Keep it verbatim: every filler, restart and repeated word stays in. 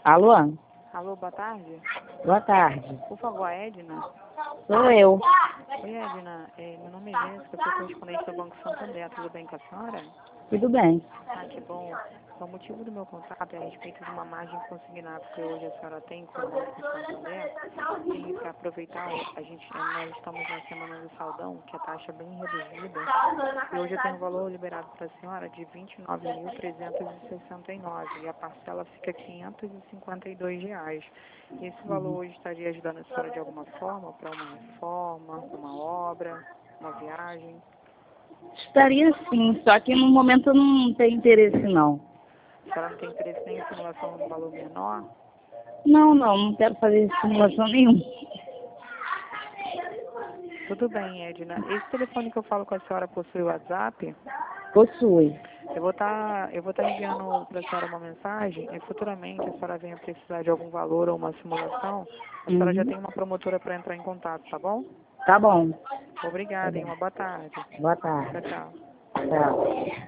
Alô? Alô, boa tarde. Boa tarde. Por favor, a Edna. Sou eu. Oi, Edna. É, meu nome é Jéssica, eu sou correspondente do Banco Santander. Tudo bem com a senhora? Tudo bem. Ah, que bom. O motivo do meu contato é a respeito de uma margem consignada que hoje a senhora tem com o Banco Santander. E para aproveitar, a gente, nós estamos na semana do saldão, que a taxa é bem reduzida. E hoje eu tenho um valor liberado para a senhora de vinte e nove mil trezentos e sessenta e nove reais. E a parcela fica quinhentos e cinquenta e dois reais. E esse valor hoje estaria ajudando a senhora de alguma forma para uma reforma, uma obra, uma viagem? Estaria sim, só que no momento eu não tenho interesse não. A senhora não tem interesse nem em simulação de um valor menor? Não, não, não quero fazer simulação nenhuma. Tudo bem, Edna. Esse telefone que eu falo com a senhora possui o WhatsApp? Possui. Eu vou estar eu vou estar enviando para a senhora uma mensagem e futuramente a senhora venha precisar de algum valor ou uma simulação, a senhora já Uhum. tem uma promotora para entrar em contato, tá bom? Tá bom. Tá Obrigada e bom. uma boa tarde. Boa Tchau, tarde. tchau. Tchau.